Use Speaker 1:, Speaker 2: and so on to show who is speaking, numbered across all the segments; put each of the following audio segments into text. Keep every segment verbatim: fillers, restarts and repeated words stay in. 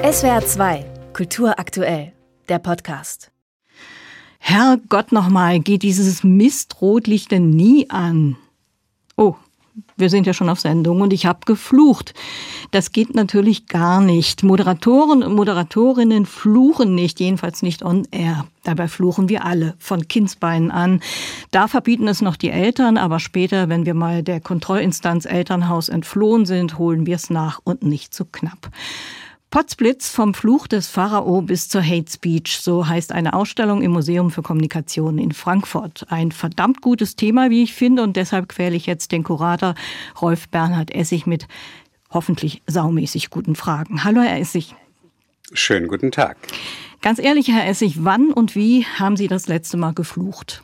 Speaker 1: S W R zwei, Kultur aktuell, der Podcast.
Speaker 2: Herrgott nochmal, geht dieses Mistrotlicht denn nie an? Oh, wir sind ja schon auf Sendung und ich habe geflucht. Das geht natürlich gar nicht. Moderatoren und Moderatorinnen fluchen nicht, jedenfalls nicht on air. Dabei fluchen wir alle, von Kindsbeinen an. Da verbieten es noch die Eltern, aber später, wenn wir mal der Kontrollinstanz Elternhaus entflohen sind, holen wir es nach und nicht zu knapp. Potzblitz vom Fluch des Pharao bis zur Hate Speech, so heißt eine Ausstellung im Museum für Kommunikation in Frankfurt. Ein verdammt gutes Thema, wie ich finde, und deshalb quäle ich jetzt den Kurator Rolf Bernhard Essig mit hoffentlich saumäßig guten Fragen. Hallo, Herr Essig.
Speaker 3: Schönen guten Tag.
Speaker 2: Ganz ehrlich, Herr Essig, wann und wie haben Sie das letzte Mal geflucht?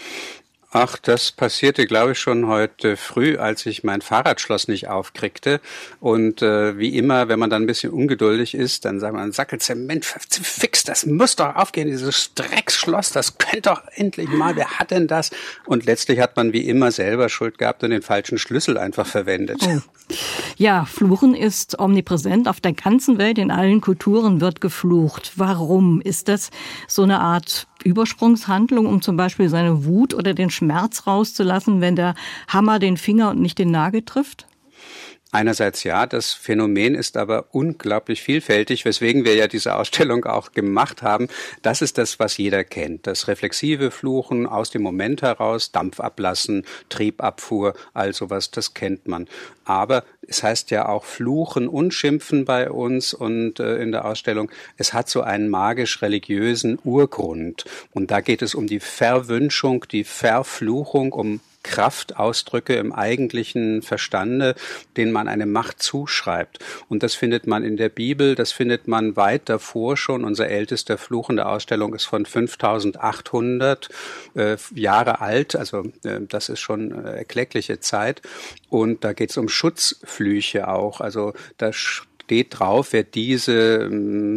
Speaker 3: Ach, das passierte, glaube ich, schon heute früh, als ich mein Fahrradschloss nicht aufkriegte. Und äh, wie immer, wenn man dann ein bisschen ungeduldig ist, dann sagt man, Sackel Zement, fix, das muss doch aufgehen, dieses Drecksschloss, das könnte doch endlich mal, wer hat denn das? Und letztlich hat man wie immer selber Schuld gehabt und den falschen Schlüssel einfach verwendet.
Speaker 2: Oh. Ja, Fluchen ist omnipräsent. Auf der ganzen Welt, in allen Kulturen wird geflucht. Warum? Ist das so eine Art Übersprungshandlung, um zum Beispiel seine Wut oder den Schmerz rauszulassen, wenn der Hammer den Finger und nicht den Nagel trifft?
Speaker 3: Einerseits ja, das Phänomen ist aber unglaublich vielfältig, weswegen wir ja diese Ausstellung auch gemacht haben. Das ist das, was jeder kennt. Das reflexive Fluchen aus dem Moment heraus, Dampf ablassen, Triebabfuhr, all sowas, das kennt man. Aber es heißt ja auch Fluchen und Schimpfen bei uns und äh, in der Ausstellung. Es hat so einen magisch-religiösen Urgrund. Und da geht es um die Verwünschung, die Verfluchung, um Kraftausdrücke im eigentlichen Verstande, denen man eine Macht zuschreibt. Und das findet man in der Bibel, das findet man weit davor schon. Unser ältester Fluch in der Ausstellung ist von fünftausendachthundert äh, Jahre alt, also äh, das ist schon äh, erkleckliche Zeit. Und da geht es um Schutzflüche auch, also da steht drauf, wer diese,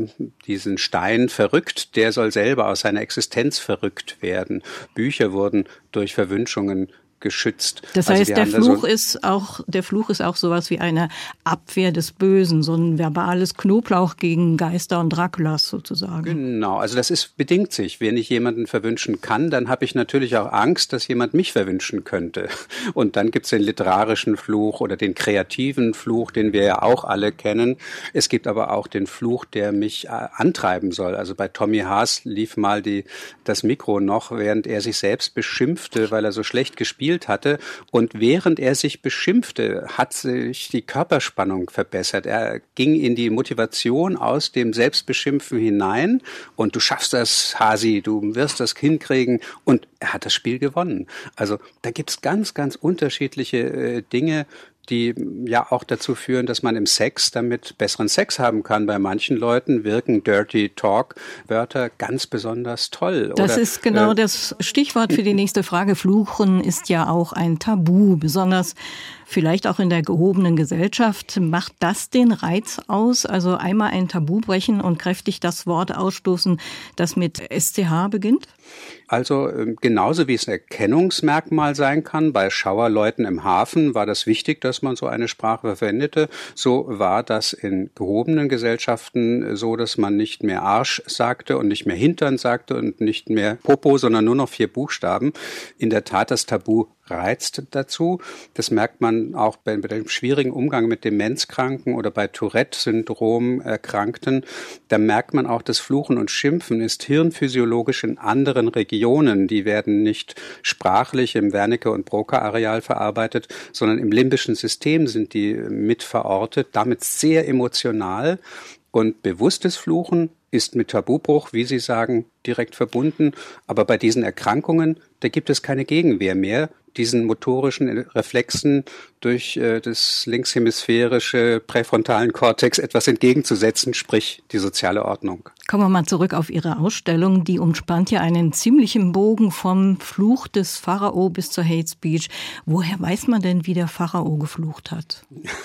Speaker 3: diesen Stein verrückt, der soll selber aus seiner Existenz verrückt werden. Bücher wurden durch Verwünschungen geschützt.
Speaker 2: Das heißt, also der Fluch so ist auch, der Fluch ist auch sowas wie eine Abwehr des Bösen, so ein verbales Knoblauch gegen Geister und Draculas sozusagen.
Speaker 3: Genau, also das ist, bedingt sich. Wenn ich jemanden verwünschen kann, dann habe ich natürlich auch Angst, dass jemand mich verwünschen könnte. Und dann gibt's den literarischen Fluch oder den kreativen Fluch, den wir ja auch alle kennen. Es gibt aber auch den Fluch, der mich äh, antreiben soll. Also bei Tommy Haas lief mal die, das Mikro noch, während er sich selbst beschimpfte, weil er so schlecht gespielt hatte, und während er sich beschimpfte, hat sich die Körperspannung verbessert. Er ging in die Motivation aus dem Selbstbeschimpfen hinein und du schaffst das, Hasi, du wirst das hinkriegen, und er hat das Spiel gewonnen. Also da gibt's ganz, ganz unterschiedliche äh, Dinge, die ja auch dazu führen, dass man im Sex damit besseren Sex haben kann. Bei manchen Leuten wirken Dirty Talk Wörter ganz besonders toll.
Speaker 2: Das
Speaker 3: Oder,
Speaker 2: ist genau
Speaker 3: äh,
Speaker 2: das Stichwort für die nächste Frage. Fluchen ist ja auch ein Tabu, besonders vielleicht auch in der gehobenen Gesellschaft. Macht das den Reiz aus? Also einmal ein Tabu brechen und kräftig das Wort ausstoßen, das mit S C H beginnt?
Speaker 3: Also genauso wie es ein Erkennungsmerkmal sein kann, bei Schauerleuten im Hafen war das wichtig, dass man so eine Sprache verwendete. So war das in gehobenen Gesellschaften so, dass man nicht mehr Arsch sagte und nicht mehr Hintern sagte und nicht mehr Popo, sondern nur noch vier Buchstaben. In der Tat, das Tabu reizt dazu. Das merkt man auch bei, bei dem schwierigen Umgang mit Demenzkranken oder bei Tourette-Syndrom Erkrankten. Da merkt man auch, dass Fluchen und Schimpfen ist hirnphysiologisch in anderen Regionen. Die werden nicht sprachlich im Wernicke- und Broca-Areal verarbeitet, sondern im limbischen System sind die mit verortet, damit sehr emotional. Und bewusstes Fluchen ist mit Tabubruch, wie Sie sagen, direkt verbunden. Aber bei diesen Erkrankungen, da gibt es keine Gegenwehr mehr, diesen motorischen Reflexen durch äh, das linkshemisphärische präfrontalen Kortex etwas entgegenzusetzen, sprich die soziale Ordnung.
Speaker 2: Kommen wir mal zurück auf Ihre Ausstellung. Die umspannt ja einen ziemlichen Bogen vom Fluch des Pharao bis zur Hate Speech. Woher weiß man denn, wie der Pharao geflucht hat?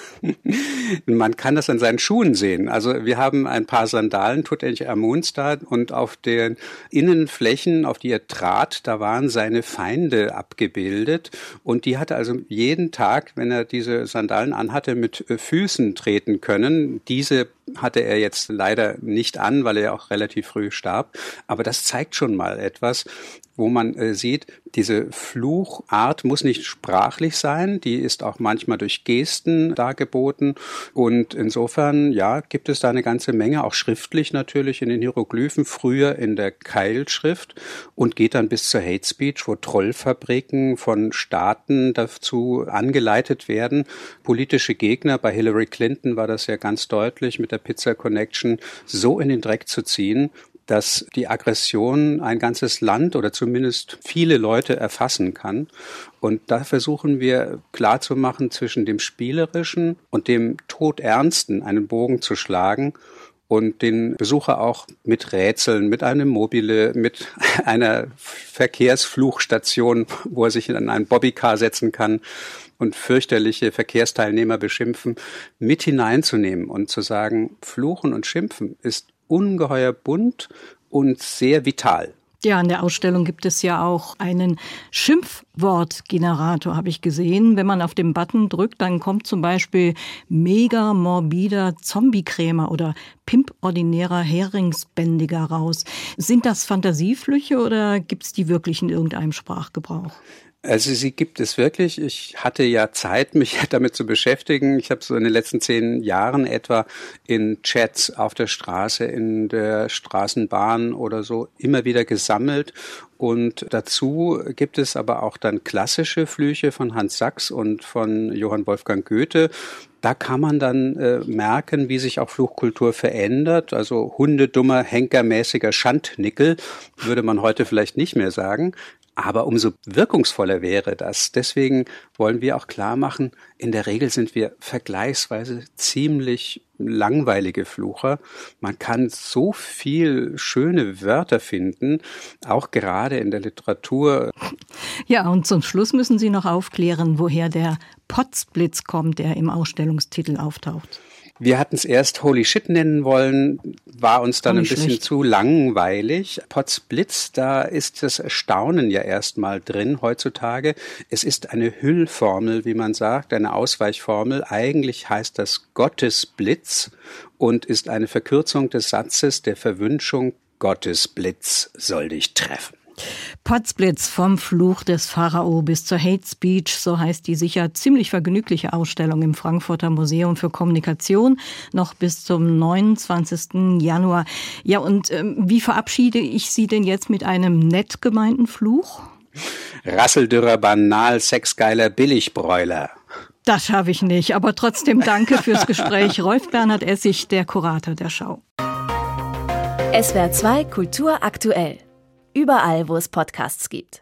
Speaker 3: Man kann das an seinen Schuhen sehen. Also wir haben ein paar Sandalen, Tutanchamuns da, und auf den Innenflächen, auf die er trat, da waren seine Feinde abgebildet. Und die hatte also jeden Tag, wenn er diese Sandalen anhatte, mit Füßen treten können. Diese hatte er jetzt leider nicht an, weil er auch relativ früh starb. Aber das zeigt schon mal etwas, wo man äh, sieht, diese Fluchart muss nicht sprachlich sein, die ist auch manchmal durch Gesten dargeboten. Und insofern, ja, gibt es da eine ganze Menge, auch schriftlich natürlich in den Hieroglyphen, früher in der Keilschrift und geht dann bis zur Hate Speech, wo Trollfabriken von Staaten dazu angeleitet werden. Politische Gegner, bei Hillary Clinton war das ja ganz deutlich mit der Pizza Connection, so in den Dreck zu ziehen, dass die Aggression ein ganzes Land oder zumindest viele Leute erfassen kann. Und da versuchen wir klarzumachen, zwischen dem Spielerischen und dem Todernsten einen Bogen zu schlagen und den Besucher auch mit Rätseln, mit einem Mobile, mit einer Verkehrsfluchstation, wo er sich in einen Bobbycar setzen kann und fürchterliche Verkehrsteilnehmer beschimpfen, mit hineinzunehmen und zu sagen, Fluchen und Schimpfen ist ungeheuer bunt und sehr vital.
Speaker 2: Ja, in der Ausstellung gibt es ja auch einen Schimpfwortgenerator, habe ich gesehen. Wenn man auf den Button drückt, dann kommt zum Beispiel mega morbider Zombiekrämer oder pimpordinärer Heringsbändiger raus. Sind das Fantasieflüche oder gibt es die wirklich in irgendeinem Sprachgebrauch?
Speaker 3: Also sie gibt es wirklich. Ich hatte ja Zeit, mich damit zu beschäftigen. Ich habe so in den letzten zehn Jahren etwa in Chats auf der Straße, in der Straßenbahn oder so immer wieder gesammelt. Und dazu gibt es aber auch dann klassische Flüche von Hans Sachs und von Johann Wolfgang Goethe. Da kann man dann äh, merken, wie sich auch Fluchkultur verändert. Also hundedummer, henkermäßiger Schandnickel würde man heute vielleicht nicht mehr sagen. Aber umso wirkungsvoller wäre das. Deswegen wollen wir auch klar machen, in der Regel sind wir vergleichsweise ziemlich langweilige Flucher. Man kann so viel schöne Wörter finden, auch gerade in der Literatur.
Speaker 2: Ja, und zum Schluss müssen Sie noch aufklären, woher der Potzblitz kommt, der im Ausstellungstitel auftaucht.
Speaker 3: Wir hatten es erst Holy Shit nennen wollen, war uns dann ein bisschen
Speaker 2: schlecht.
Speaker 3: zu langweilig. Potzblitz, da ist das Erstaunen ja erstmal drin heutzutage. Es ist eine Hüllformel, wie man sagt, eine Ausweichformel. Eigentlich heißt das Gottesblitz und ist eine Verkürzung des Satzes der Verwünschung, Gottesblitz soll dich treffen.
Speaker 2: Potzblitz, vom Fluch des Pharao bis zur Hate Speech, so heißt die sicher ziemlich vergnügliche Ausstellung im Frankfurter Museum für Kommunikation, noch bis zum neunundzwanzigsten Januar. Ja, und ähm, wie verabschiede ich Sie denn jetzt mit einem nett gemeinten Fluch?
Speaker 3: Rasseldürrer, banal, sexgeiler Billigbräuler.
Speaker 2: Das schaffe ich nicht, aber trotzdem danke fürs Gespräch. Rolf Bernhard Essig, der Kurator der Schau.
Speaker 1: S W R zwei Kultur aktuell. Überall, wo es Podcasts gibt.